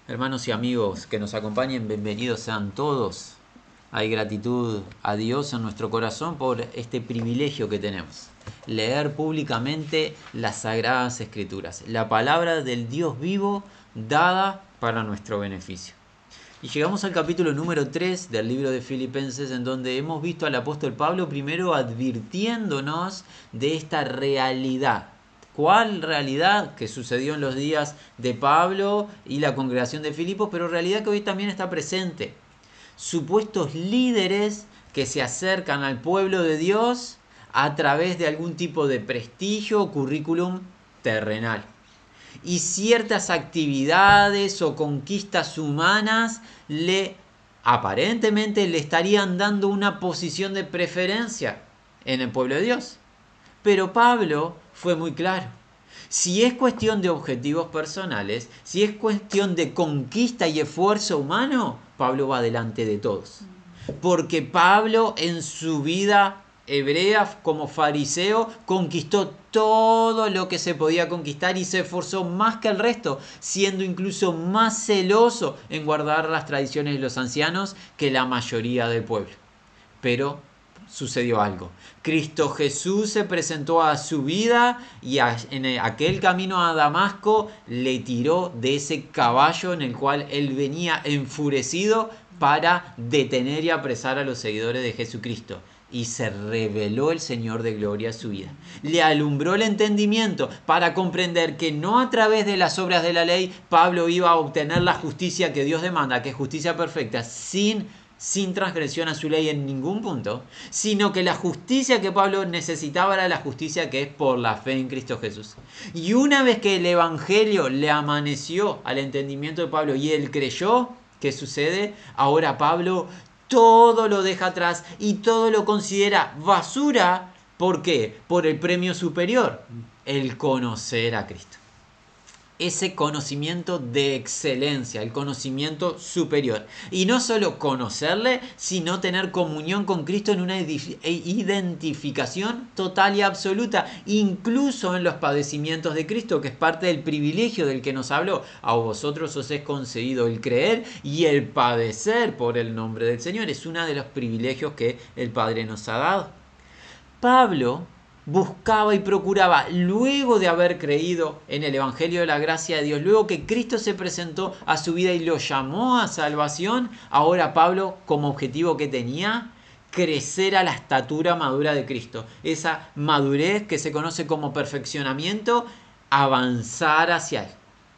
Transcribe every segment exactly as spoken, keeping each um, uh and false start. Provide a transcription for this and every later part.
Hermanos y amigos que nos acompañen, bienvenidos sean todos. Hay gratitud a Dios en nuestro corazón por este privilegio que tenemos. Leer públicamente las Sagradas Escrituras, la palabra del Dios vivo dada para nuestro beneficio. Y llegamos al capítulo número tres del libro de Filipenses, en donde hemos visto al apóstol Pablo primero advirtiéndonos de esta realidad. ¿Cuál realidad que sucedió en los días de Pablo y la congregación de Filipos, pero realidad que hoy también está presente? Supuestos líderes que se acercan al pueblo de Dios a través de algún tipo de prestigio o currículum terrenal. Y ciertas actividades o conquistas humanas le aparentemente le estarían dando una posición de preferencia en el pueblo de Dios. Pero Pablo fue muy claro. Si es cuestión de objetivos personales, si es cuestión de conquista y esfuerzo humano, Pablo va delante de todos. Porque Pablo en su vida hebrea como fariseo conquistó todo lo que se podía conquistar y se esforzó más que el resto, siendo incluso más celoso en guardar las tradiciones de los ancianos que la mayoría del pueblo. Pero sucedió algo. Cristo Jesús se presentó a su vida y a, en aquel camino a Damasco le tiró de ese caballo en el cual él venía enfurecido para detener y apresar a los seguidores de Jesucristo. Y se reveló el Señor de gloria a su vida. Le alumbró el entendimiento para comprender que no a través de las obras de la ley Pablo iba a obtener la justicia que Dios demanda, que es justicia perfecta, sin sin transgresión a su ley en ningún punto, sino que la justicia que Pablo necesitaba era la justicia que es por la fe en Cristo Jesús. Y una vez que el Evangelio le amaneció al entendimiento de Pablo y él creyó, ¿qué sucede? Ahora Pablo todo lo deja atrás y todo lo considera basura. ¿Por qué? Por el premio superior, el conocer a Cristo. Ese conocimiento de excelencia, el conocimiento superior. Y no solo conocerle, sino tener comunión con Cristo en una identificación total y absoluta, incluso en los padecimientos de Cristo, que es parte del privilegio del que nos habló. A vosotros os es concedido el creer y el padecer por el nombre del Señor. Es uno de los privilegios que el Padre nos ha dado. Pablo buscaba y procuraba, luego de haber creído en el Evangelio de la gracia de Dios, luego que Cristo se presentó a su vida y lo llamó a salvación, ahora Pablo, como objetivo que tenía, crecer a la estatura madura de Cristo. Esa madurez que se conoce como perfeccionamiento, avanzar hacia él.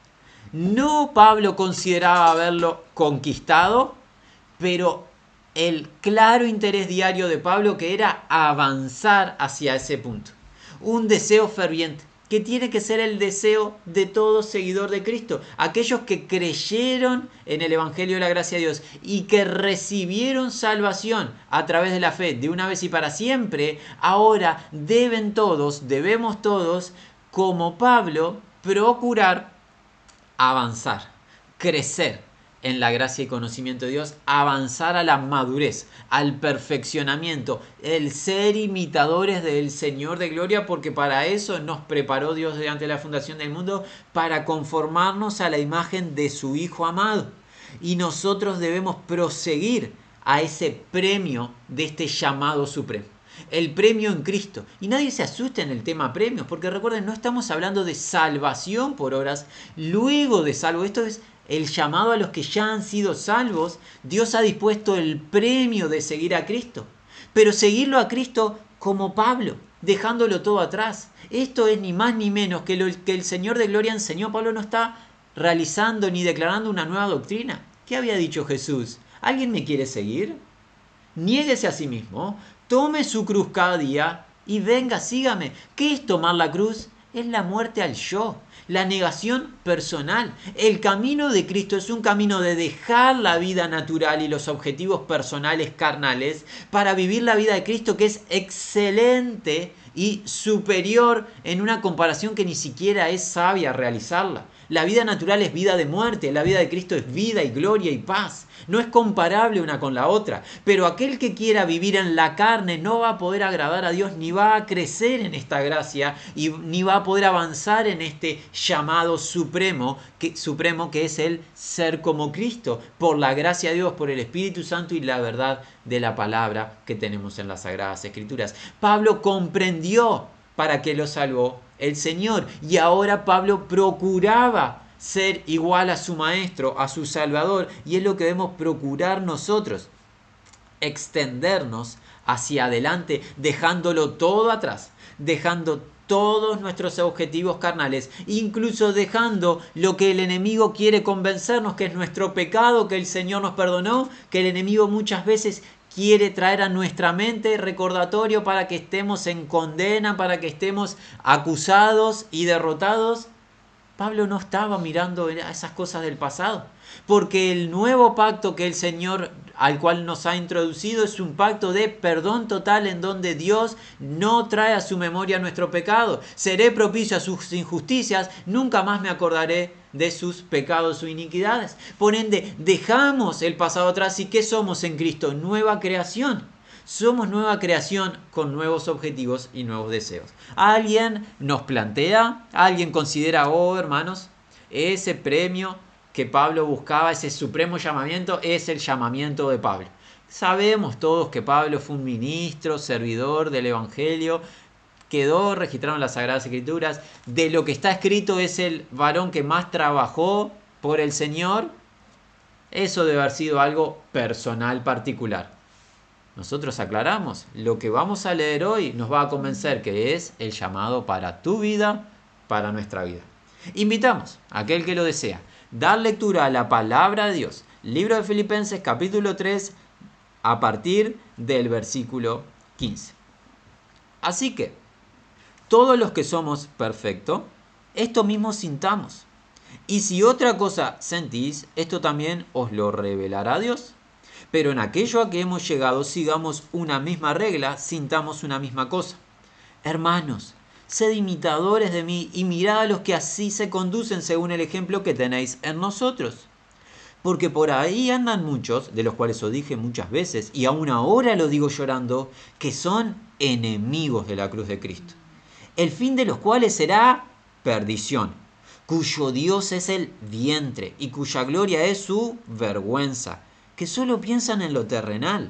No Pablo consideraba haberlo conquistado, pero el claro interés diario de Pablo que era avanzar hacia ese punto. Un deseo ferviente, que tiene que ser el deseo de todo seguidor de Cristo. Aquellos que creyeron en el Evangelio de la gracia de Dios y que recibieron salvación a través de la fe de una vez y para siempre, ahora deben todos, debemos todos, como Pablo, procurar avanzar, crecer en la gracia y conocimiento de Dios, avanzar a la madurez, al perfeccionamiento, el ser imitadores del Señor de gloria, porque para eso nos preparó Dios durante la fundación del mundo, para conformarnos a la imagen de su Hijo amado. Y nosotros debemos proseguir a ese premio de este llamado supremo. El premio en Cristo. Y nadie se asuste en el tema premios, porque recuerden, no estamos hablando de salvación por obras, luego de salvo. Esto es el llamado a los que ya han sido salvos. Dios ha dispuesto el premio de seguir a Cristo, pero seguirlo a Cristo como Pablo, dejándolo todo atrás. Esto es ni más ni menos que lo que el Señor de gloria enseñó. Pablo no está realizando ni declarando una nueva doctrina. ¿Qué había dicho Jesús? ¿Alguien me quiere seguir? Niéguese a sí mismo, tome su cruz cada día y venga, sígame. ¿Qué es tomar la cruz? Es la muerte al yo, la negación personal. El camino de Cristo es un camino de dejar la vida natural y los objetivos personales carnales para vivir la vida de Cristo, que es excelente y superior en una comparación que ni siquiera es sabia realizarla. La vida natural es vida de muerte, la vida de Cristo es vida y gloria y paz. No es comparable una con la otra. Pero aquel que quiera vivir en la carne no va a poder agradar a Dios, ni va a crecer en esta gracia, y ni va a poder avanzar en este llamado supremo que, supremo que es el ser como Cristo, por la gracia de Dios, por el Espíritu Santo y la verdad de la palabra que tenemos en las Sagradas Escrituras. Pablo comprendió para qué lo salvó el Señor, y ahora Pablo procuraba ser igual a su Maestro, a su Salvador, y es lo que debemos procurar nosotros, extendernos hacia adelante, dejándolo todo atrás, dejando todos nuestros objetivos carnales, incluso dejando lo que el enemigo quiere convencernos, que es nuestro pecado, que el Señor nos perdonó, que el enemigo muchas veces quiere traer a nuestra mente recordatorio para que estemos en condena, para que estemos acusados y derrotados. Pablo no estaba mirando a esas cosas del pasado, porque el nuevo pacto que el Señor al cual nos ha introducido es un pacto de perdón total, en donde Dios no trae a su memoria nuestro pecado. Seré propicio a sus injusticias, nunca más me acordaré de sus pecados o iniquidades. Por ende, dejamos el pasado atrás. ¿Y qué somos en Cristo? Nueva creación. Somos nueva creación con nuevos objetivos y nuevos deseos. Alguien nos plantea, alguien considera, oh hermanos, ese premio que Pablo buscaba, ese supremo llamamiento, es el llamamiento de Pablo. Sabemos todos que Pablo fue un ministro, servidor del Evangelio, quedó registrado en las Sagradas Escrituras. De lo que está escrito, es el varón que más trabajó por el Señor. Eso debe haber sido algo personal, particular. Nosotros aclaramos, lo que vamos a leer hoy nos va a convencer que es el llamado para tu vida, para nuestra vida. Invitamos a aquel que lo desea dar lectura a la palabra de Dios. Libro de Filipenses, capítulo tres, a partir del versículo quince. Así que, todos los que somos perfectos, esto mismo sintamos. Y si otra cosa sentís, esto también os lo revelará Dios. Pero en aquello a que hemos llegado, sigamos una misma regla, sintamos una misma cosa. Hermanos, sed imitadores de mí y mirad a los que así se conducen según el ejemplo que tenéis en nosotros. Porque por ahí andan muchos, de los cuales os dije muchas veces, y aún ahora lo digo llorando, que son enemigos de la cruz de Cristo, el fin de los cuales será perdición, cuyo Dios es el vientre y cuya gloria es su vergüenza, que solo piensan en lo terrenal.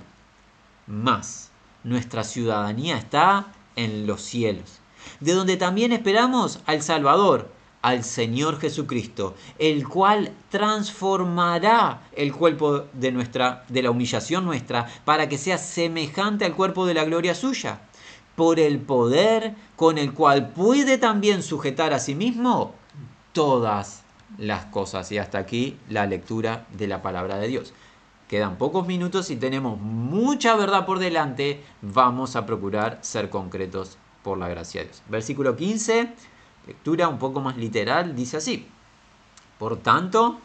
Mas nuestra ciudadanía está en los cielos, de donde también esperamos al Salvador, al Señor Jesucristo, el cual transformará el cuerpo de, nuestra, de la humillación nuestra, para que sea semejante al cuerpo de la gloria suya, por el poder con el cual puede también sujetar a sí mismo todas las cosas. Y hasta aquí la lectura de la palabra de Dios. Quedan pocos minutos y tenemos mucha verdad por delante. Vamos a procurar ser concretos por la gracia de Dios. Versículo quince, lectura un poco más literal, dice así: por tanto,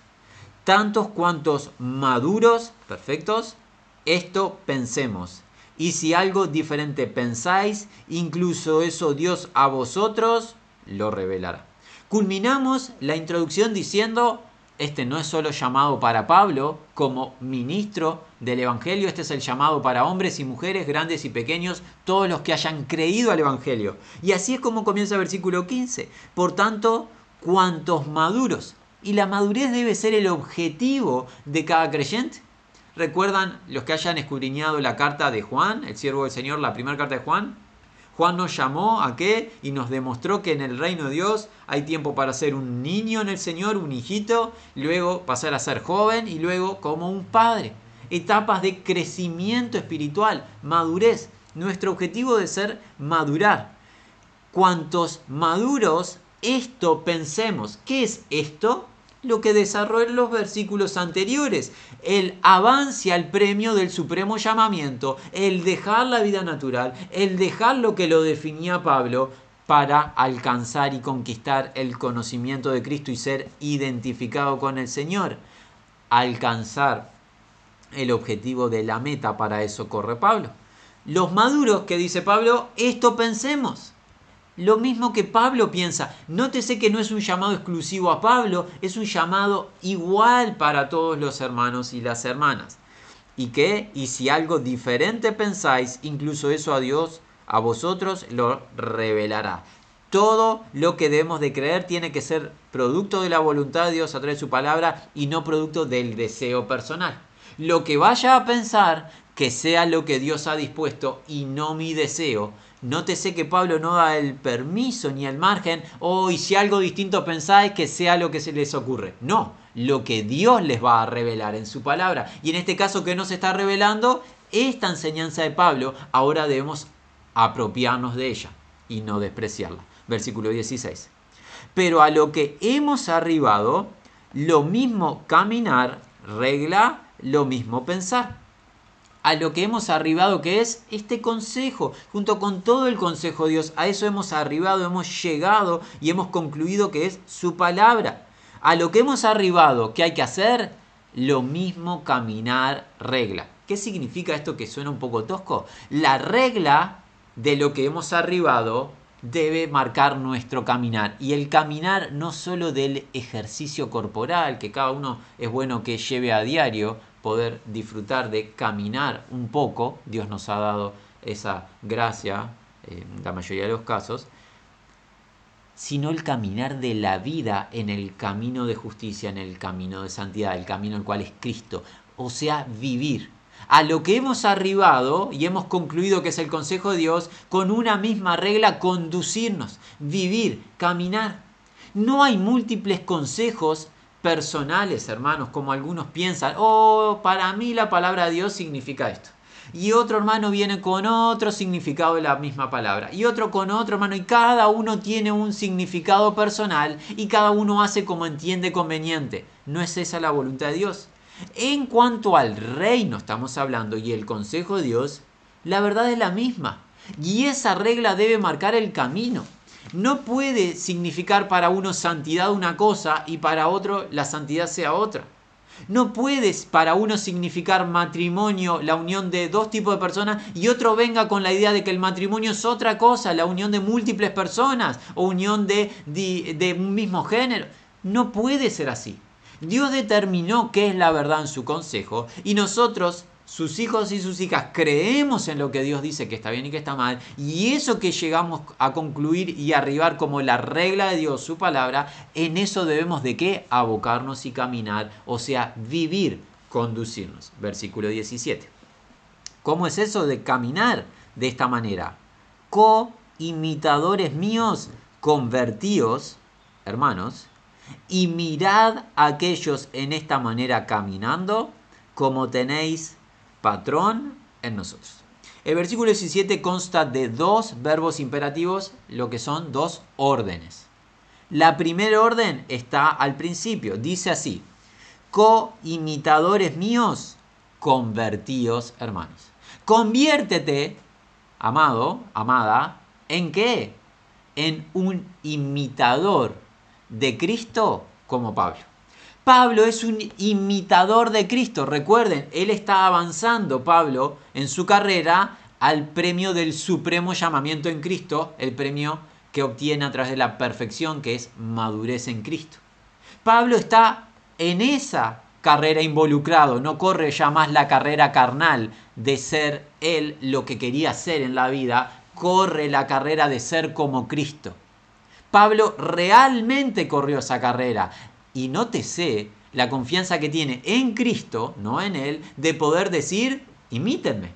tantos cuantos maduros, perfectos, esto pensemos. Y si algo diferente pensáis, incluso eso Dios a vosotros lo revelará. Culminamos la introducción diciendo: este no es solo llamado para Pablo como ministro del Evangelio, este es el llamado para hombres y mujeres, grandes y pequeños, todos los que hayan creído al Evangelio. Y así es como comienza el versículo quince. Por tanto, cuantos maduros. Y la madurez debe ser el objetivo de cada creyente. ¿Recuerdan los que hayan escudriñado la carta de Juan, el siervo del Señor, la primera carta de Juan? Juan nos llamó a qué y nos demostró que en el reino de Dios hay tiempo para ser un niño en el Señor, un hijito, luego pasar a ser joven y luego como un padre. Etapas de crecimiento espiritual, madurez. Nuestro objetivo debe ser madurar. Cuantos maduros, esto pensemos. ¿Qué es esto? Lo que desarrolló en los versículos anteriores, el avance al premio del supremo llamamiento, el dejar la vida natural, el dejar lo que lo definía Pablo para alcanzar y conquistar el conocimiento de Cristo y ser identificado con el Señor. Alcanzar el objetivo de la meta, para eso corre Pablo. Los maduros, que dice Pablo, esto pensemos. Lo mismo que Pablo piensa. Nótese que no es un llamado exclusivo a Pablo, es un llamado igual para todos los hermanos y las hermanas. ¿Y qué? Y si algo diferente pensáis, incluso eso a Dios, a vosotros, lo revelará. Todo lo que debemos de creer tiene que ser producto de la voluntad de Dios a través de su palabra y no producto del deseo personal. Lo que vaya a pensar, que sea lo que Dios ha dispuesto y no mi deseo. Nótese que Pablo no da el permiso ni el margen, o oh, y si algo distinto pensáis, que sea lo que se les ocurre. No, lo que Dios les va a revelar en su palabra. Y en este caso que nos está revelando, esta enseñanza de Pablo, ahora debemos apropiarnos de ella y no despreciarla. Versículo dieciséis. Pero a lo que hemos arribado, lo mismo caminar, regla, lo mismo pensar. A lo que hemos arribado, que es este consejo, junto con todo el consejo de Dios, a eso hemos arribado, hemos llegado y hemos concluido que es su palabra. A lo que hemos arribado, ¿qué hay que hacer? Lo mismo caminar, regla. ¿Qué significa esto que suena un poco tosco? La regla de lo que hemos arribado debe marcar nuestro caminar. Y el caminar no solo del ejercicio corporal, que cada uno es bueno que lleve a diario, poder disfrutar de caminar un poco. Dios nos ha dado esa gracia en la mayoría de los casos, sino el caminar de la vida en el camino de justicia, en el camino de santidad, el camino el cual es Cristo, o sea, vivir. A lo que hemos arribado y hemos concluido que es el consejo de Dios, con una misma regla, conducirnos, vivir, caminar. No hay múltiples consejos personales, hermanos, como algunos piensan. Oh, para mí la palabra de Dios significa esto. Y otro hermano viene con otro significado de la misma palabra. Y otro con otro hermano. Y cada uno tiene un significado personal. Y cada uno hace como entiende conveniente. No es esa la voluntad de Dios. En cuanto al reino estamos hablando y el consejo de Dios, la verdad es la misma. Y esa regla debe marcar el camino. No puede significar para uno santidad una cosa y para otro la santidad sea otra. No puede para uno significar matrimonio, la unión de dos tipos de personas, y otro venga con la idea de que el matrimonio es otra cosa, la unión de múltiples personas o unión de, de, de un mismo género. No puede ser así. Dios determinó qué es la verdad en su consejo y nosotros, sus hijos y sus hijas, creemos en lo que Dios dice que está bien y que está mal, y eso que llegamos a concluir y arribar como la regla de Dios, su palabra, en eso debemos de qué? Abocarnos y caminar, o sea, vivir, conducirnos. Versículo diecisiete. ¿Cómo es eso de caminar de esta manera? Co-imitadores míos, convertíos, hermanos, y mirad a aquellos en esta manera caminando, como tenéis patrón en nosotros. El versículo diecisiete consta de dos verbos imperativos, lo que son dos órdenes. La primera orden está al principio, dice así: co-imitadores míos, convertíos, hermanos. Conviértete, amado, amada, ¿en qué? En un imitador de Cristo como Pablo. Pablo es un imitador de Cristo. Recuerden, él está avanzando, Pablo, en su carrera al premio del supremo llamamiento en Cristo, el premio que obtiene a través de la perfección, que es madurez en Cristo. Pablo está en esa carrera involucrado, no corre ya más la carrera carnal de ser él lo que quería ser en la vida, corre la carrera de ser como Cristo. Pablo realmente corrió esa carrera y nótese la confianza que tiene en Cristo, no en él, de poder decir, imítenme.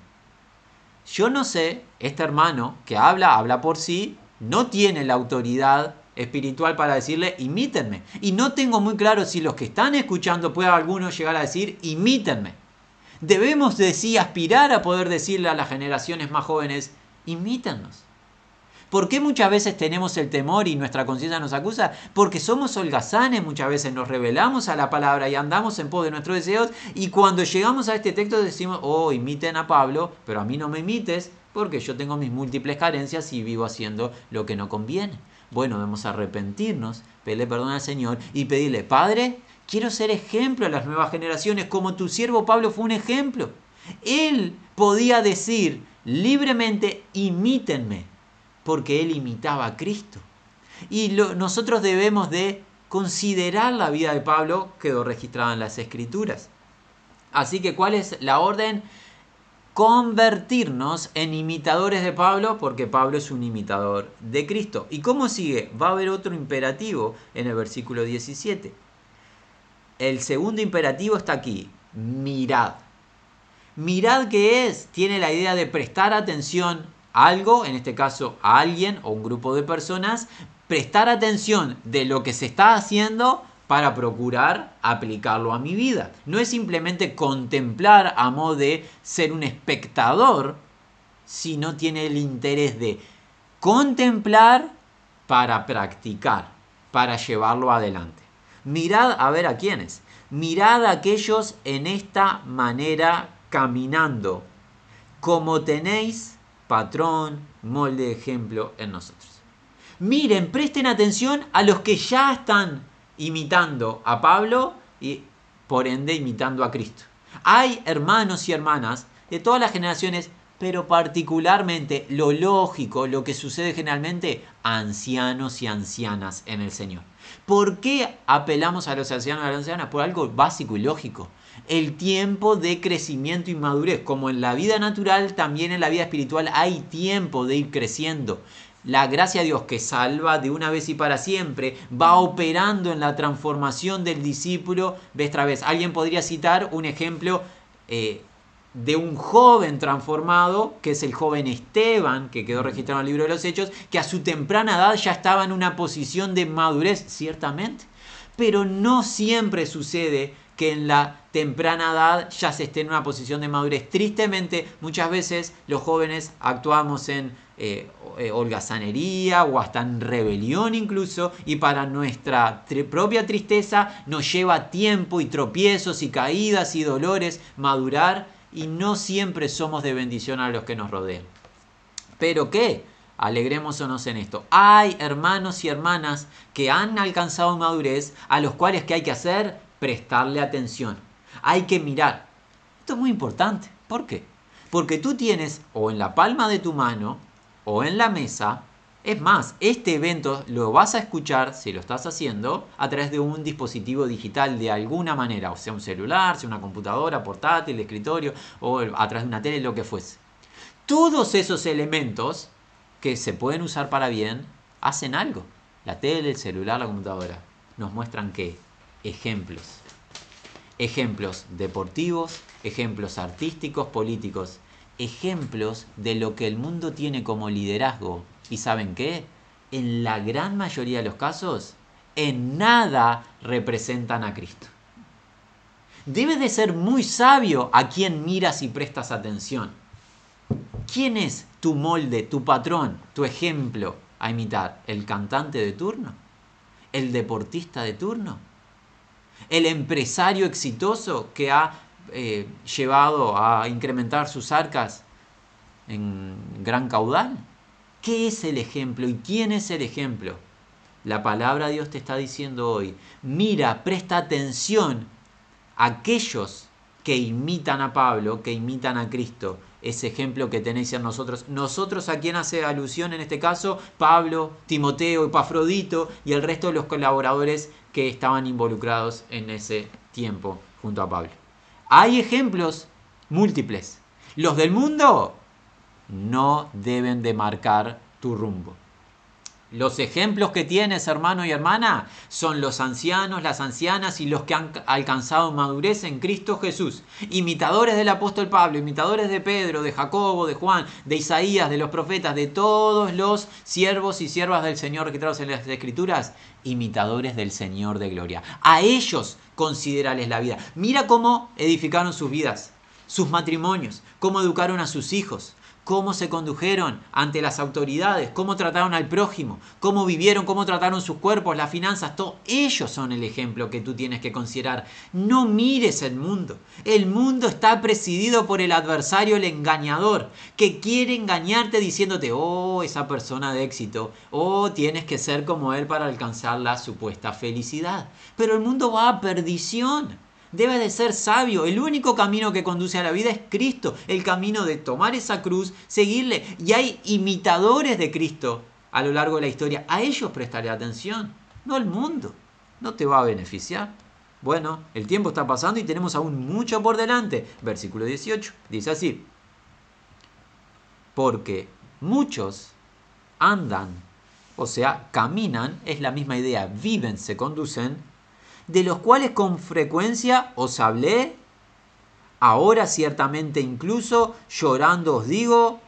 Yo no sé, este hermano que habla, habla por sí, no tiene la autoridad espiritual para decirle, imítenme. Y no tengo muy claro si los que están escuchando puede alguno llegar a decir, imítenme. Debemos de sí aspirar a poder decirle a las generaciones más jóvenes, imítennos. ¿Por qué muchas veces tenemos el temor y nuestra conciencia nos acusa? Porque somos holgazanes, muchas veces nos rebelamos a la palabra y andamos en pos de nuestros deseos, y cuando llegamos a este texto decimos, oh, imiten a Pablo, pero a mí no me imites porque yo tengo mis múltiples carencias y vivo haciendo lo que no conviene. Bueno, debemos arrepentirnos, pedirle perdón al Señor y pedirle, Padre, quiero ser ejemplo a las nuevas generaciones como tu siervo Pablo fue un ejemplo. Él podía decir libremente, imítenme. porque él imitaba a Cristo. Y lo, nosotros debemos de considerar la vida de Pablo, quedó registrada en las Escrituras. Así que, ¿cuál es la orden? Convertirnos en imitadores de Pablo, porque Pablo es un imitador de Cristo. ¿Y cómo sigue? Va a haber otro imperativo en el versículo diecisiete. El segundo imperativo está aquí. Mirad. Mirad, ¿qué es? Tiene la idea de prestar atención a algo, en este caso a alguien o un grupo de personas, prestar atención de lo que se está haciendo para procurar aplicarlo a mi vida. No es simplemente contemplar a modo de ser un espectador, sino tiene el interés de contemplar para practicar, para llevarlo adelante. Mirad a ver a quiénes. Mirad a aquellos en esta manera caminando, como tenéis patrón, molde, ejemplo en nosotros. Miren, presten atención a los que ya están imitando a Pablo y por ende imitando a Cristo. Hay hermanos y hermanas de todas las generaciones, pero particularmente lo lógico, lo que sucede generalmente, ancianos y ancianas en el Señor. ¿Por qué apelamos a los ancianos y a las ancianas? Por algo básico y lógico. El tiempo de crecimiento y madurez, como en la vida natural, también en la vida espiritual hay tiempo de ir creciendo. La gracia de Dios que salva de una vez y para siempre va operando en la transformación del discípulo vez tras vez. Alguien podría citar un ejemplo eh, de un joven transformado, que es el joven Esteban, que quedó registrado en el libro de los Hechos, que a su temprana edad ya estaba en una posición de madurez, ciertamente. Pero no siempre sucede que en la temprana edad ya se esté en una posición de madurez. Tristemente, muchas veces los jóvenes actuamos en eh, eh, holgazanería o hasta en rebelión incluso, y para nuestra tri- propia tristeza nos lleva tiempo y tropiezos y caídas y dolores madurar, y no siempre somos de bendición a los que nos rodean. ¿Pero qué? Alegrémonos en esto. Hay hermanos y hermanas que han alcanzado madurez, a los cuales ¿qué hay que hacer? Prestarle atención. Hay que mirar. Esto es muy importante. ¿Por qué? Porque tú tienes o en la palma de tu mano o en la mesa. Es más, este evento lo vas a escuchar, si lo estás haciendo, a través de un dispositivo digital de alguna manera, o sea un celular, sea una computadora, portátil, de escritorio, o a través de una tele, lo que fuese. Todos esos elementos que se pueden usar para bien, hacen algo. La tele, el celular, la computadora, nos muestran ¿qué? Ejemplos. Ejemplos deportivos, ejemplos artísticos, políticos, ejemplos de lo que el mundo tiene como liderazgo. ¿Y saben qué? En la gran mayoría de los casos, en nada representan a Cristo. Debes de ser muy sabio a quien miras y prestas atención. ¿Quién es tu molde, tu patrón, tu ejemplo a imitar? ¿El cantante de turno? ¿El deportista de turno? ¿El empresario exitoso que ha eh, llevado a incrementar sus arcas en gran caudal? ¿Qué es el ejemplo y quién es el ejemplo? La palabra de Dios te está diciendo hoy, mira, presta atención a aquellos que imitan a Pablo, que imitan a Cristo, ese ejemplo que tenéis en nosotros. Nosotros, ¿a quién hace alusión en este caso? Pablo, Timoteo, Epafrodito y el resto de los colaboradores que estaban involucrados en ese tiempo junto a Pablo. Hay ejemplos múltiples. Los del mundo no deben de marcar tu rumbo. Los ejemplos que tienes, hermano y hermana, son los ancianos, las ancianas y los que han alcanzado madurez en Cristo Jesús. Imitadores del apóstol Pablo, imitadores de Pedro, de Jacobo, de Juan, de Isaías, de los profetas, de todos los siervos y siervas del Señor registrados en las Escrituras, imitadores del Señor de gloria. A ellos considérales la vida. Mira cómo edificaron sus vidas, sus matrimonios, cómo educaron a sus hijos, cómo se condujeron ante las autoridades, cómo trataron al prójimo, cómo vivieron, cómo trataron sus cuerpos, las finanzas, todo. Ellos son el ejemplo que tú tienes que considerar. No mires el mundo. El mundo está presidido por el adversario, el engañador, que quiere engañarte diciéndote, oh, esa persona de éxito, oh, tienes que ser como él para alcanzar la supuesta felicidad. Pero el mundo va a perdición. Debe de ser sabio. El único camino que conduce a la vida es Cristo. El camino de tomar esa cruz, seguirle. Y hay imitadores de Cristo a lo largo de la historia. A ellos prestaré atención, no al mundo. No te va a beneficiar. Bueno, el tiempo está pasando y tenemos aún mucho por delante. Versículo dieciocho, dice así. Porque muchos andan, o sea, caminan, es la misma idea, viven, se conducen, de los cuales con frecuencia os hablé, ahora ciertamente incluso llorando os digo,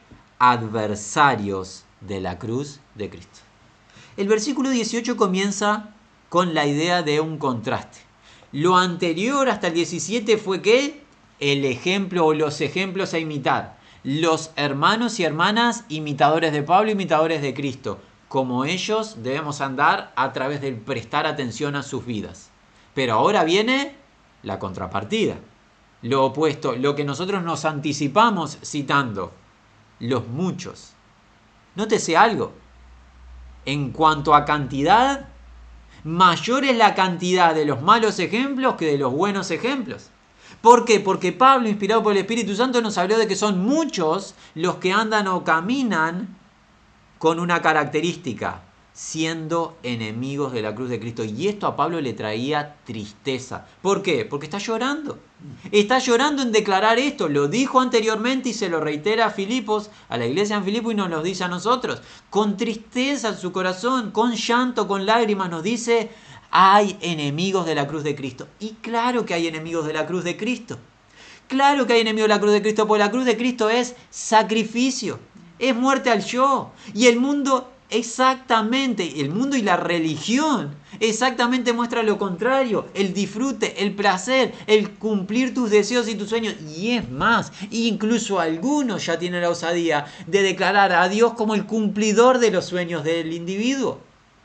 adversarios de la cruz de Cristo. El versículo dieciocho comienza con la idea de un contraste. Lo anterior hasta el diecisiete fue que el ejemplo o los ejemplos a imitar. Los hermanos y hermanas imitadores de Pablo, imitadores de Cristo. Como ellos debemos andar a través de prestar atención a sus vidas. Pero ahora viene la contrapartida. Lo opuesto, lo que nosotros nos anticipamos citando. Los muchos. Nótese algo. En cuanto a cantidad, mayor es la cantidad de los malos ejemplos que de los buenos ejemplos. ¿Por qué? Porque Pablo, inspirado por el Espíritu Santo, nos habló de que son muchos los que andan o caminan con una característica, siendo enemigos de la cruz de Cristo. Y esto a Pablo le traía tristeza. ¿Por qué? Porque está llorando. Está llorando en declarar esto. Lo dijo anteriormente y se lo reitera a Filipos, a la iglesia en Filipo, y nos lo dice a nosotros. Con tristeza en su corazón, con llanto, con lágrimas, nos dice: hay enemigos de la cruz de Cristo. Y claro que hay enemigos de la cruz de Cristo. Claro que hay enemigos de la cruz de Cristo, porque la cruz de Cristo es sacrificio, es muerte al yo. Y el mundo exactamente, el mundo y la religión exactamente muestra lo contrario: el disfrute, el placer, el cumplir tus deseos y tus sueños. Y es más, incluso algunos ya tienen la osadía de declarar a Dios como el cumplidor de los sueños del individuo.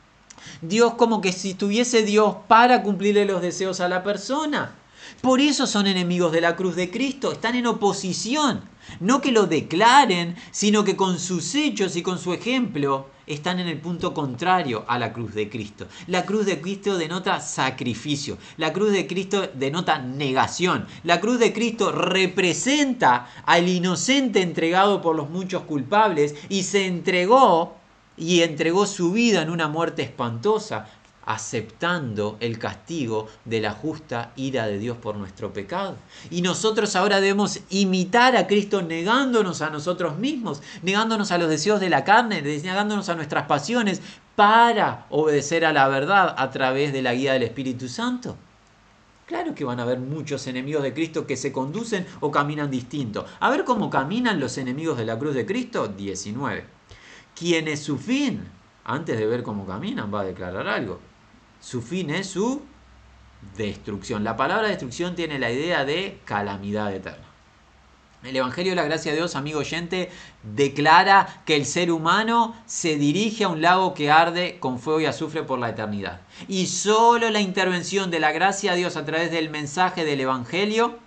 Dios como que si tuviese Dios para cumplirle los deseos a la persona. Por eso son enemigos de la cruz de Cristo, están en oposición. No que lo declaren, sino que con sus hechos y con su ejemplo están en el punto contrario a la cruz de Cristo. La cruz de Cristo denota sacrificio. La cruz de Cristo denota negación. La cruz de Cristo representa al inocente entregado por los muchos culpables y se entregó y entregó su vida en una muerte espantosa, aceptando el castigo de la justa ira de Dios por nuestro pecado. Y nosotros ahora debemos imitar a Cristo negándonos a nosotros mismos, negándonos a los deseos de la carne, negándonos a nuestras pasiones para obedecer a la verdad a través de la guía del Espíritu Santo. Claro que van a haber muchos enemigos de Cristo que se conducen o caminan distinto. A ver cómo caminan los enemigos de la cruz de Cristo. diecinueve. Quien es su fin, antes de ver cómo caminan, va a declarar algo. Su fin es su destrucción. La palabra destrucción tiene la idea de calamidad eterna. El Evangelio de la Gracia de Dios, amigo oyente, declara que el ser humano se dirige a un lago que arde con fuego y azufre por la eternidad. Y solo la intervención de la gracia de Dios a través del mensaje del Evangelio,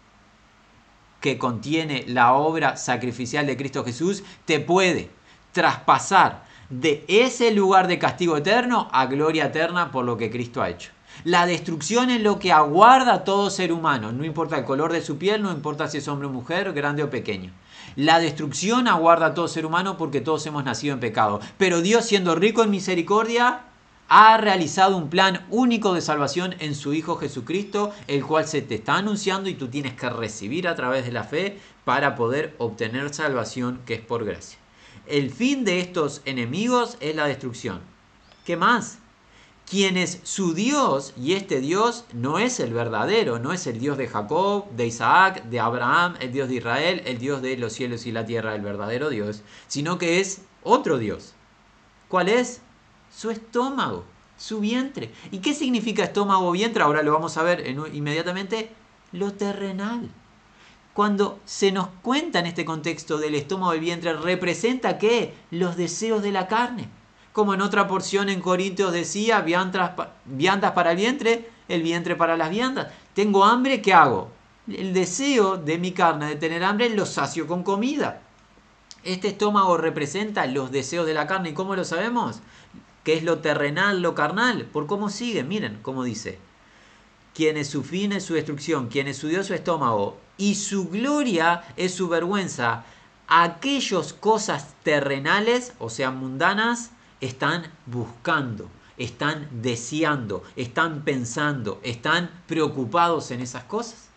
que contiene la obra sacrificial de Cristo Jesús, te puede traspasar de ese lugar de castigo eterno a gloria eterna por lo que Cristo ha hecho. La destrucción es lo que aguarda a todo ser humano, no importa el color de su piel, no importa si es hombre o mujer, grande o pequeño. La destrucción aguarda a todo ser humano porque todos hemos nacido en pecado. Pero Dios, siendo rico en misericordia, ha realizado un plan único de salvación en su Hijo Jesucristo, el cual se te está anunciando y tú tienes que recibir a través de la fe para poder obtener salvación, que es por gracia. El fin de estos enemigos es la destrucción. ¿Qué más? Quien es su Dios, y este Dios no es el verdadero, no es el Dios de Jacob, de Isaac, de Abraham, el Dios de Israel, el Dios de los cielos y la tierra, el verdadero Dios, sino que es otro Dios. ¿Cuál es? Su estómago, su vientre. ¿Y qué significa estómago o vientre? Ahora lo vamos a ver en, inmediatamente. Lo terrenal. Cuando se nos cuenta en este contexto del estómago del vientre, ¿representa qué? Los deseos de la carne. Como en otra porción en Corintios decía, viandas, viandas para el vientre, el vientre para las viandas. Tengo hambre, ¿qué hago? El deseo de mi carne de tener hambre lo sacio con comida. Este estómago representa los deseos de la carne. ¿Y cómo lo sabemos? ¿Qué es lo terrenal, lo carnal? ¿Por cómo sigue? Miren cómo dice. quienes su fin es su destrucción, quienes su Dios su estómago, y su gloria es su vergüenza, aquellas cosas terrenales, o sea, mundanas, están buscando, están deseando, están pensando, están preocupados en esas cosas.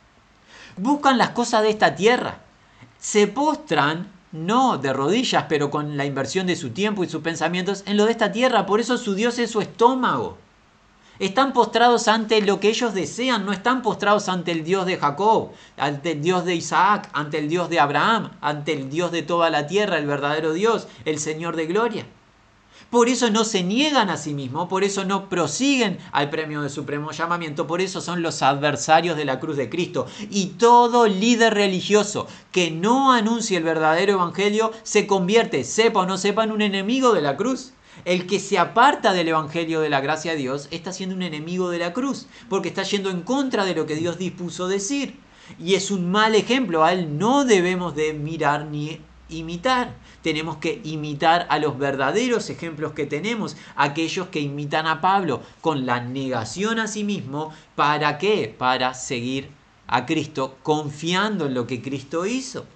Buscan las cosas de esta tierra, se postran, no de rodillas, pero con la inversión de su tiempo y sus pensamientos en lo de esta tierra. Por eso su Dios es su estómago. Están postrados ante lo que ellos desean, no están postrados ante el Dios de Jacob, ante el Dios de Isaac, ante el Dios de Abraham, ante el Dios de toda la tierra, el verdadero Dios, el Señor de gloria. Por eso no se niegan a sí mismos, por eso no prosiguen al premio de supremo llamamiento, por eso son los adversarios de la cruz de Cristo. Y todo líder religioso que no anuncie el verdadero evangelio se convierte, sepa o no sepa, en un enemigo de la cruz. El que se aparta del evangelio de la gracia de Dios está siendo un enemigo de la cruz, porque está yendo en contra de lo que Dios dispuso decir. Y es un mal ejemplo, a él no debemos de mirar ni imitar. Tenemos que imitar a los verdaderos ejemplos que tenemos, aquellos que imitan a Pablo con la negación a sí mismo. ¿Para qué? Para seguir a Cristo, confiando en lo que Cristo hizo.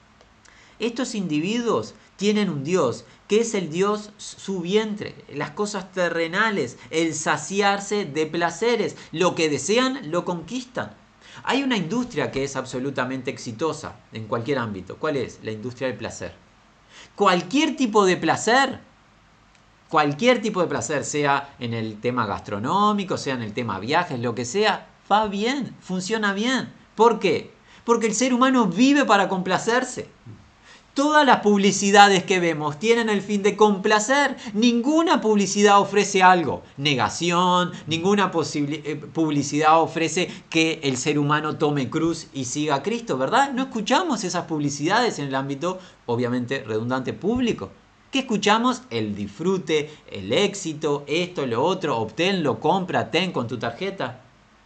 Estos individuos tienen un Dios que es el Dios su vientre, las cosas terrenales, el saciarse de placeres, lo que desean lo conquistan. Hay una industria que es absolutamente exitosa en cualquier ámbito. ¿Cuál es? La industria del placer. Cualquier tipo de placer, cualquier tipo de placer, sea en el tema gastronómico, sea en el tema viajes, lo que sea, va bien, funciona bien. ¿Por qué? Porque el ser humano vive para complacerse. Todas las publicidades que vemos tienen el fin de complacer. Ninguna publicidad ofrece algo, negación, ninguna publicidad ofrece que el ser humano tome cruz y siga a Cristo, ¿verdad? No escuchamos esas publicidades en el ámbito, obviamente, redundante público. ¿Qué escuchamos? El disfrute, el éxito, esto, lo otro, obténlo, compra, ten con tu tarjeta.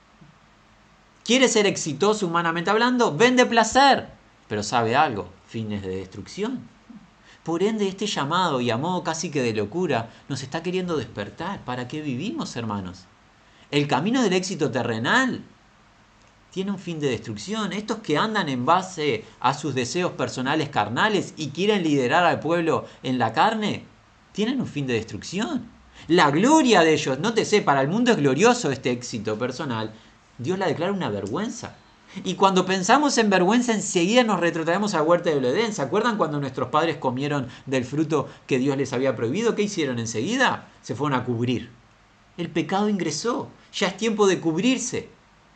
¿Quieres ser exitoso humanamente hablando? Vende placer, pero sabe algo. Fines de destrucción. Por ende, este llamado, y a modo casi que de locura, nos está queriendo despertar. ¿Para qué vivimos, hermanos? El camino del éxito terrenal tiene un fin de destrucción. Estos que andan en base a sus deseos personales carnales y quieren liderar al pueblo en la carne, tienen un fin de destrucción. La gloria de ellos, nótese, para el mundo es glorioso este éxito personal. Dios la declara una vergüenza. Y cuando pensamos en vergüenza, enseguida nos retrotraemos a la huerta del Edén. ¿Se acuerdan cuando nuestros padres comieron del fruto que Dios les había prohibido? ¿Qué hicieron enseguida? Se fueron a cubrir. El pecado ingresó. Ya es tiempo de cubrirse.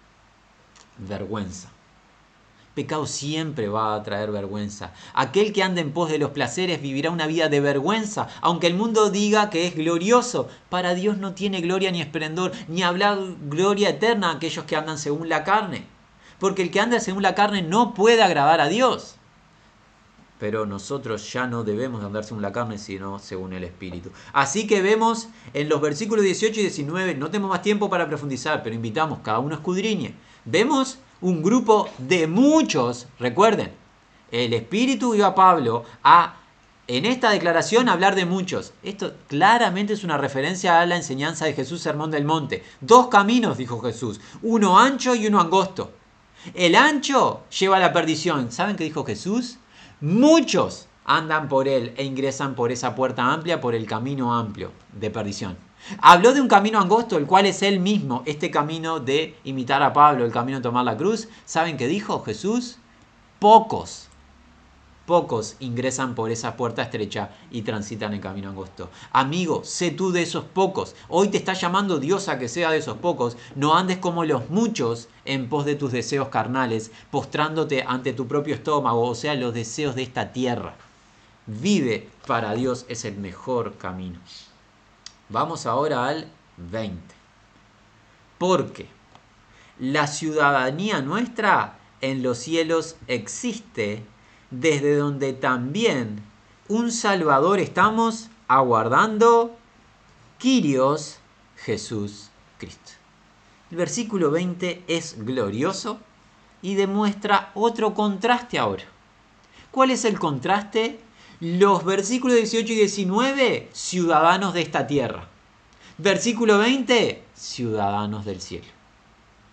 Vergüenza. Pecado siempre va a traer vergüenza. Aquel que anda en pos de los placeres vivirá una vida de vergüenza, aunque el mundo diga que es glorioso. Para Dios no tiene gloria ni esplendor, ni hablar gloria eterna a aquellos que andan según la carne. Porque el que anda según la carne no puede agradar a Dios. Pero nosotros ya no debemos andar según la carne, sino según el Espíritu. Así que vemos en los versículos dieciocho y diecinueve, no tenemos más tiempo para profundizar, pero invitamos cada uno a escudriñe. Vemos un grupo de muchos, recuerden, el Espíritu guió a Pablo a, en esta declaración, hablar de muchos. Esto claramente es una referencia a la enseñanza de Jesús, Sermón del Monte. Dos caminos, dijo Jesús, uno ancho y uno angosto. El ancho lleva a la perdición. ¿Saben qué dijo Jesús? Muchos andan por él e ingresan por esa puerta amplia, por el camino amplio de perdición. Habló de un camino angosto, el cual es él mismo, este camino de imitar a Pablo, el camino de tomar la cruz. ¿Saben qué dijo Jesús? Pocos, pocos ingresan por esa puerta estrecha y transitan el camino angosto. Amigo, sé tú de esos pocos. Hoy te está llamando Dios a que sea de esos pocos. No andes como los muchos en pos de tus deseos carnales, postrándote ante tu propio estómago, o sea, los deseos de esta tierra. Vive para Dios, es el mejor camino. Vamos ahora al veinte. Porque la ciudadanía nuestra en los cielos existe, desde donde también un Salvador estamos aguardando, Kyrios Jesús Cristo. El versículo veinte es glorioso y demuestra otro contraste ahora. ¿Cuál es el contraste? Los versículos dieciocho y diecinueve, ciudadanos de esta tierra. Versículo veinte, ciudadanos del cielo.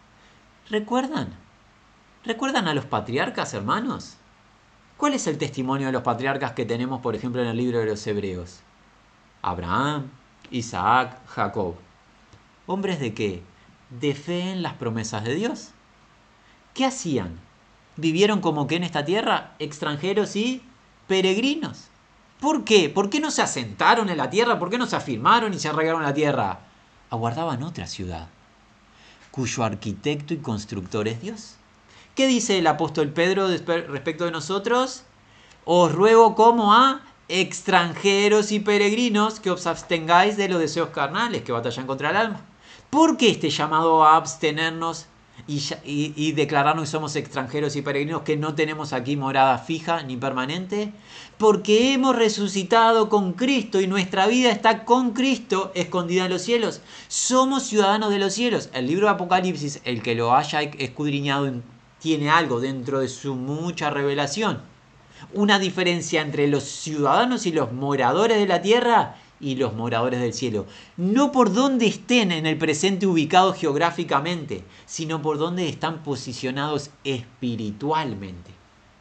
¿Recuerdan? ¿Recuerdan a los patriarcas, hermanos? ¿Cuál es el testimonio de los patriarcas que tenemos, por ejemplo, en el libro de los Hebreos? Abraham, Isaac, Jacob. ¿Hombres de qué? De fe en las promesas de Dios. ¿Qué hacían? ¿Vivieron como que en esta tierra? Extranjeros y peregrinos. ¿Por qué? ¿Por qué no se asentaron en la tierra? ¿Por qué no se afirmaron y se arraigaron en la tierra? Aguardaban otra ciudad, cuyo arquitecto y constructor es Dios. ¿Qué dice el apóstol Pedro respecto de nosotros? Os ruego como a extranjeros y peregrinos que os abstengáis de los deseos carnales que batallan contra el alma. ¿Por qué este llamado a abstenernos y, y, y declararnos que somos extranjeros y peregrinos, que no tenemos aquí morada fija ni permanente? Porque hemos resucitado con Cristo y nuestra vida está con Cristo escondida en los cielos. Somos ciudadanos de los cielos. El libro de Apocalipsis, el que lo haya escudriñado, tiene algo dentro de su mucha revelación. Una diferencia entre los ciudadanos y los moradores de la tierra y los moradores del cielo. No por dónde estén en el presente ubicados geográficamente, sino por dónde están posicionados espiritualmente.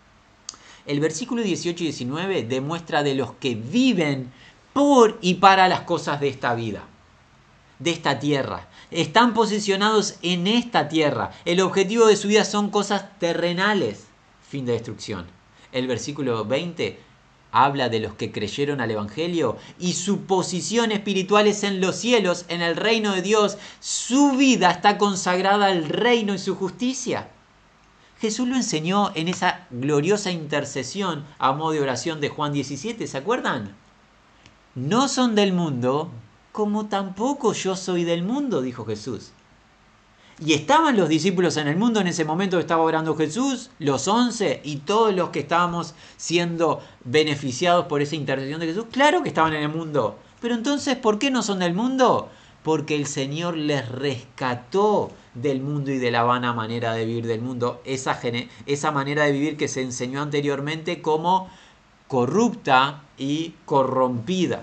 El versículo dieciocho y diecinueve demuestra de los que viven por y para las cosas de esta vida, de esta tierra. Están posicionados en esta tierra. El objetivo de su vida son cosas terrenales. Fin de destrucción. El versículo veinte habla de los que creyeron al Evangelio y su posición espiritual es en los cielos, en el reino de Dios. Su vida está consagrada al reino y su justicia. Jesús lo enseñó en esa gloriosa intercesión a modo de oración de Juan diecisiete, ¿se acuerdan? No son del mundo, como tampoco yo soy del mundo, dijo Jesús. Y estaban los discípulos en el mundo en ese momento que estaba orando Jesús, los once y todos los que estábamos siendo beneficiados por esa intercesión de Jesús. Claro que estaban en el mundo. Pero entonces, ¿por qué no son del mundo? Porque el Señor les rescató del mundo y de la vana manera de vivir del mundo. Esa, esa manera de vivir que se enseñó anteriormente como corrupta y corrompida.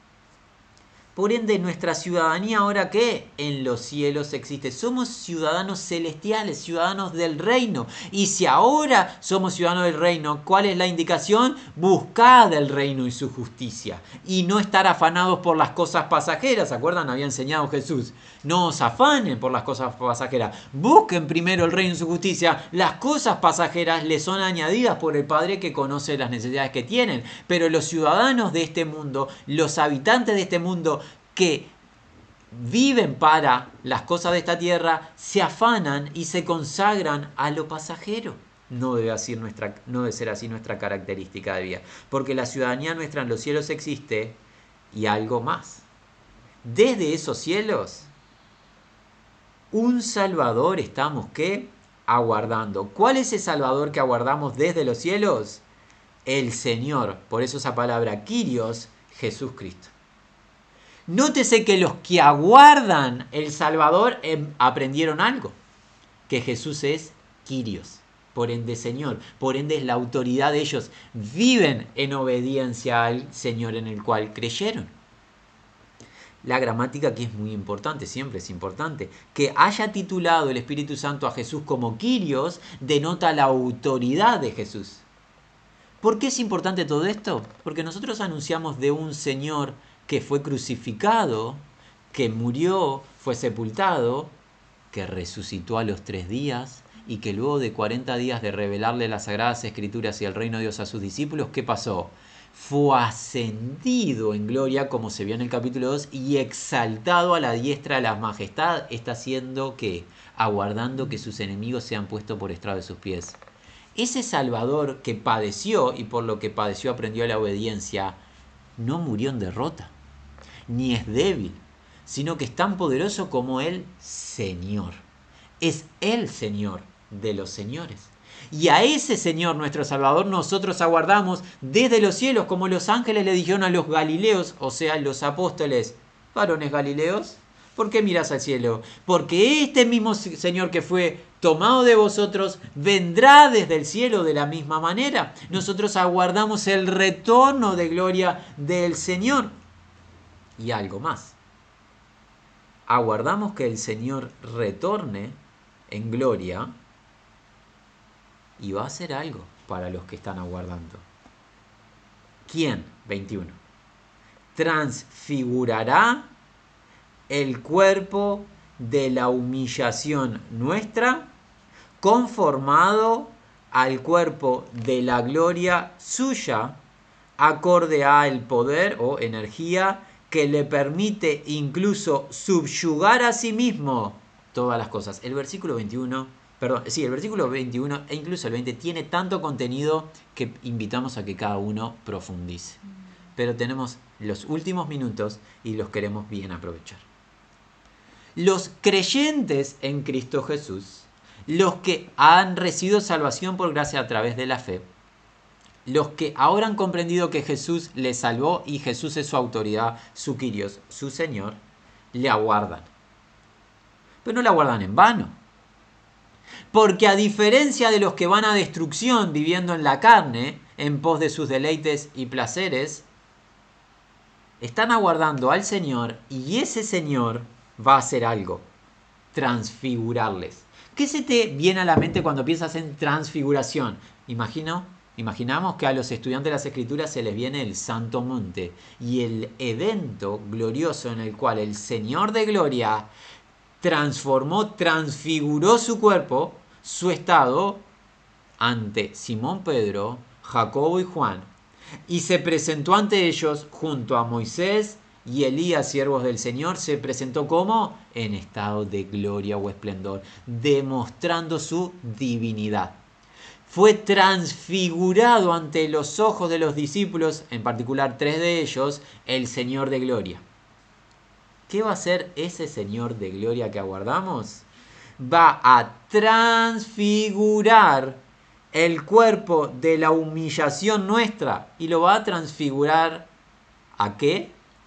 Por ende, nuestra ciudadanía ahora, ¿qué? En los cielos existe. Somos ciudadanos celestiales, ciudadanos del reino. Y si ahora somos ciudadanos del reino, ¿cuál es la indicación? Buscad el reino y su justicia. Y no estar afanados por las cosas pasajeras. ¿Se acuerdan? Había enseñado Jesús. No os afanen por las cosas pasajeras. Busquen primero el reino y su justicia. Las cosas pasajeras les son añadidas por el Padre que conoce las necesidades que tienen. Pero los ciudadanos de este mundo, los habitantes de este mundo, que viven para las cosas de esta tierra, se afanan y se consagran a lo pasajero. No debe, así nuestra, no debe ser así nuestra característica de vida, porque la ciudadanía nuestra en los cielos existe y algo más. Desde esos cielos, un Salvador estamos ¿qué? Aguardando. ¿Cuál es ese Salvador que aguardamos desde los cielos? El Señor, por eso esa palabra Kyrios, Jesús Cristo. Nótese que los que aguardan el Salvador eh, aprendieron algo, que Jesús es Kyrios, por ende Señor, por ende es la autoridad de ellos, viven en obediencia al Señor en el cual creyeron. La gramática aquí es muy importante, siempre es importante. Que haya titulado el Espíritu Santo a Jesús como Kyrios denota la autoridad de Jesús. ¿Por qué es importante todo esto? Porque nosotros anunciamos de un Señor que fue crucificado, que murió, fue sepultado, que resucitó a los tres días y que luego de cuarenta días de revelarle las Sagradas Escrituras y el reino de Dios a sus discípulos, ¿qué pasó? Fue ascendido en gloria, como se vio en el capítulo dos, y exaltado a la diestra de la majestad. Está haciendo que, aguardando que sus enemigos sean puestos por estrado de sus pies. Ese Salvador que padeció y por lo que padeció aprendió la obediencia, no murió en derrota, ni es débil, sino que es tan poderoso como el Señor. Es el Señor de los señores. Y a ese Señor, nuestro Salvador, nosotros aguardamos desde los cielos, como los ángeles le dijeron a los galileos, o sea, los apóstoles, varones galileos, ¿por qué miras al cielo? Porque este mismo Señor que fue tomado de vosotros vendrá desde el cielo de la misma manera. Nosotros aguardamos el retorno de gloria del Señor. Y algo más. Aguardamos que el Señor retorne en gloria y va a hacer algo para los que están aguardando. ¿Quién? veintiuno. Transfigurará el cuerpo de la humillación nuestra, conformado al cuerpo de la gloria suya, acorde al poder o energía que le permite incluso subyugar a sí mismo todas las cosas. El versículo veintiuno, perdón, sí, el versículo veintiuno e incluso el veinte tiene tanto contenido que invitamos a que cada uno profundice. Pero tenemos los últimos minutos y los queremos bien aprovechar. Los creyentes en Cristo Jesús, los que han recibido salvación por gracia a través de la fe, los que ahora han comprendido que Jesús les salvó y Jesús es su autoridad, su Kyrios, su Señor, le aguardan. Pero no le aguardan en vano. Porque a diferencia de los que van a destrucción viviendo en la carne, en pos de sus deleites y placeres, están aguardando al Señor y ese Señor va a hacer algo, transfigurarles. ¿Qué se te viene a la mente cuando piensas en transfiguración? Imagino, imaginamos que a los estudiantes de las Escrituras se les viene el Santo Monte y el evento glorioso en el cual el Señor de Gloria transformó, transfiguró su cuerpo, su estado, ante Simón Pedro, Jacobo y Juan, y se presentó ante ellos junto a Moisés y Elías, siervos del Señor, se presentó como en estado de gloria o esplendor, demostrando su divinidad. Fue transfigurado ante los ojos de los discípulos, en particular tres de ellos, el Señor de gloria. ¿Qué va a hacer ese Señor de gloria que aguardamos? Va a transfigurar el cuerpo de la humillación nuestra y lo va a transfigurar ¿a qué?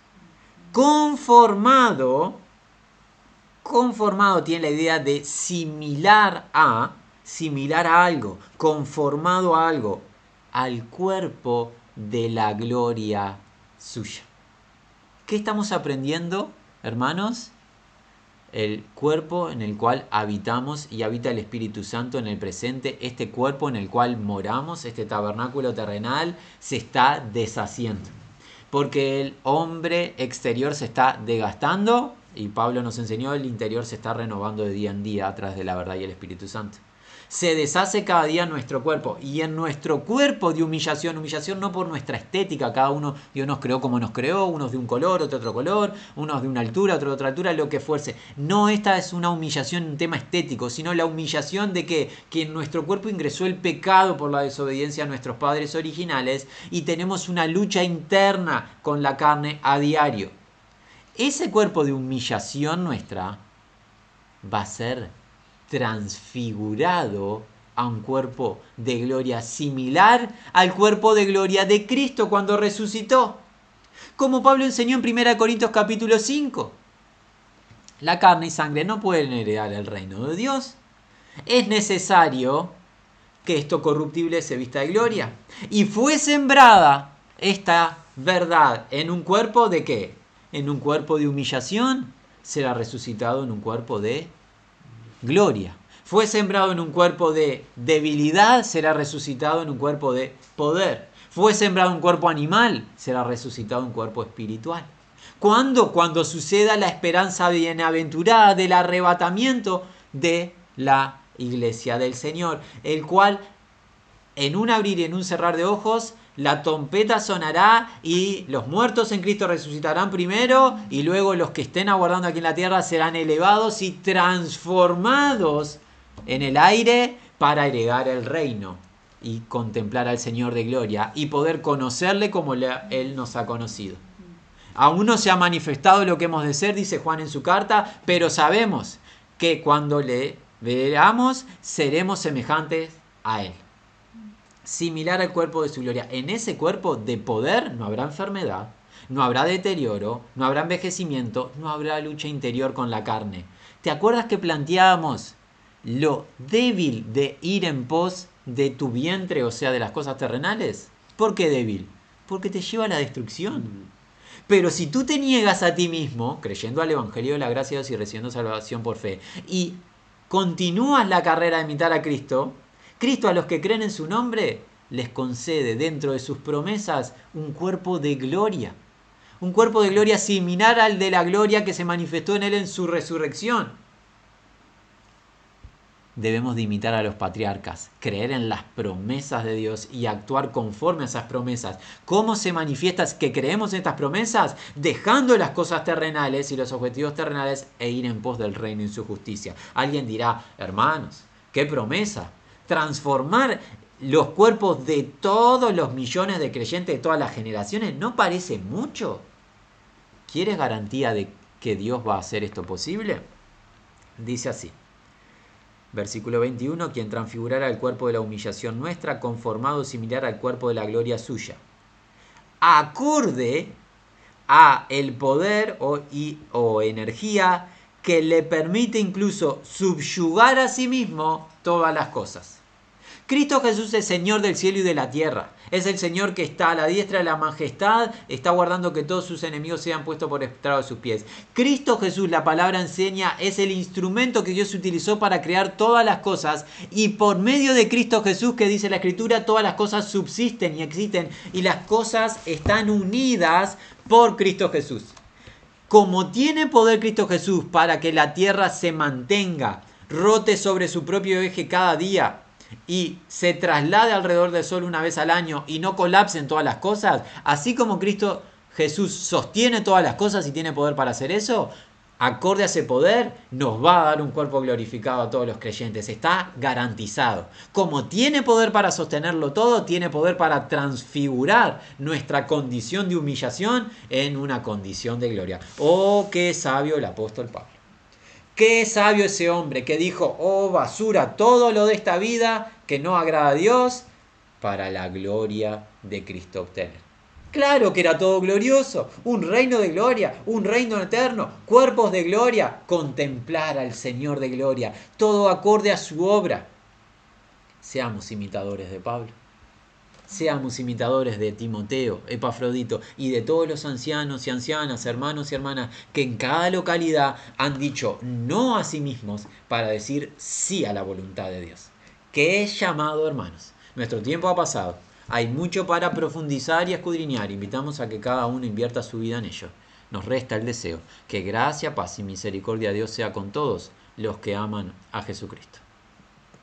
Conformado, conformado tiene la idea de similar a, similar a algo, conformado a algo, al cuerpo de la gloria suya. ¿Qué estamos aprendiendo, hermanos? El cuerpo en el cual habitamos y habita el Espíritu Santo en el presente, este cuerpo en el cual moramos, este tabernáculo terrenal, se está deshaciendo. Porque el hombre exterior se está desgastando y Pablo nos enseñó, el interior se está renovando de día en día a través de la verdad y el Espíritu Santo. Se deshace cada día nuestro cuerpo y en nuestro cuerpo de humillación, humillación no por nuestra estética, cada uno, Dios nos creó como nos creó, unos de un color, otro de otro color, unos de una altura, otro de otra altura, lo que fuese. No, esta es una humillación en un tema estético, sino la humillación de que, que en nuestro cuerpo ingresó el pecado por la desobediencia a nuestros padres originales y tenemos una lucha interna con la carne a diario. Ese cuerpo de humillación nuestra va a ser transfigurado a un cuerpo de gloria similar al cuerpo de gloria de Cristo cuando resucitó. Como Pablo enseñó en primera Corintios capítulo cinco. La carne y sangre no pueden heredar el reino de Dios. Es necesario que esto corruptible se vista de gloria. Y fue sembrada esta verdad en un cuerpo de ¿qué? En un cuerpo de humillación, será resucitado en un cuerpo de gloria. Fue sembrado en un cuerpo de debilidad, será resucitado en un cuerpo de poder. Fue sembrado en un cuerpo animal, será resucitado en un cuerpo espiritual. ¿Cuándo? Cuando suceda la esperanza bienaventurada del arrebatamiento de la iglesia del Señor, el cual en un abrir y en un cerrar de ojos la trompeta sonará y los muertos en Cristo resucitarán primero y luego los que estén aguardando aquí en la tierra serán elevados y transformados en el aire para heredar el reino y contemplar al Señor de gloria y poder conocerle como Él nos ha conocido. Aún no se ha manifestado lo que hemos de ser, dice Juan en su carta, pero sabemos que cuando le veamos seremos semejantes a Él. Similar al cuerpo de su gloria. En ese cuerpo de poder no habrá enfermedad, no habrá deterioro, no habrá envejecimiento, no habrá lucha interior con la carne. ¿Te acuerdas que planteábamos lo débil de ir en pos de tu vientre, o sea, de las cosas terrenales? ¿Por qué débil? Porque te lleva a la destrucción. Pero si tú te niegas a ti mismo, creyendo al Evangelio de la gracia de Dios y recibiendo salvación por fe, y continúas la carrera de imitar a Cristo, Cristo a los que creen en su nombre les concede dentro de sus promesas un cuerpo de gloria. Un cuerpo de gloria similar al de la gloria que se manifestó en él en su resurrección. Debemos de imitar a los patriarcas, creer en las promesas de Dios y actuar conforme a esas promesas. ¿Cómo se manifiesta que creemos en estas promesas? Dejando las cosas terrenales y los objetivos terrenales e ir en pos del reino y su justicia. Alguien dirá, hermanos, ¿qué promesa? Transformar los cuerpos de todos los millones de creyentes de todas las generaciones, ¿no parece mucho? ¿Quieres garantía de que Dios va a hacer esto posible? Dice así. Versículo veintiuno, quien transfigurara el cuerpo de la humillación nuestra, conformado similar al cuerpo de la gloria suya, acorde a el poder o, y, o energía que le permite incluso subyugar a sí mismo todas las cosas. Cristo Jesús es Señor del cielo y de la tierra. Es el Señor que está a la diestra de la majestad, está guardando que todos sus enemigos sean puestos por estrado de sus pies. Cristo Jesús, la palabra enseña, es el instrumento que Dios utilizó para crear todas las cosas. Y por medio de Cristo Jesús, que dice la Escritura, todas las cosas subsisten y existen. Y las cosas están unidas por Cristo Jesús. Como tiene poder Cristo Jesús para que la tierra se mantenga, rote sobre su propio eje cada día, y se traslade alrededor del sol una vez al año y no colapsen todas las cosas, así como Cristo Jesús sostiene todas las cosas y tiene poder para hacer eso, acorde a ese poder nos va a dar un cuerpo glorificado a todos los creyentes, está garantizado. Como tiene poder para sostenerlo todo, tiene poder para transfigurar nuestra condición de humillación en una condición de gloria. Oh, qué sabio el apóstol Pablo. Qué sabio ese hombre que dijo, oh basura, todo lo de esta vida que no agrada a Dios, para la gloria de Cristo obtener. Claro que era todo glorioso, un reino de gloria, un reino eterno, cuerpos de gloria, contemplar al Señor de gloria, todo acorde a su obra. Seamos imitadores de Pablo. Seamos imitadores de Timoteo, Epafrodito y de todos los ancianos y ancianas, hermanos y hermanas que en cada localidad han dicho no a sí mismos para decir sí a la voluntad de Dios. Que es llamado, hermanos. Nuestro tiempo ha pasado. Hay mucho para profundizar y escudriñar. Invitamos a que cada uno invierta su vida en ello. Nos resta el deseo que gracia, paz y misericordia de Dios sea con todos los que aman a Jesucristo.